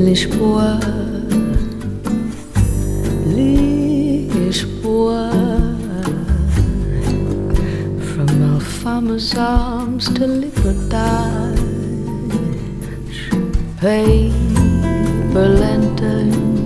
Lisboa, Lisboa, from Alfama's arms to Liberdade, paper lanterns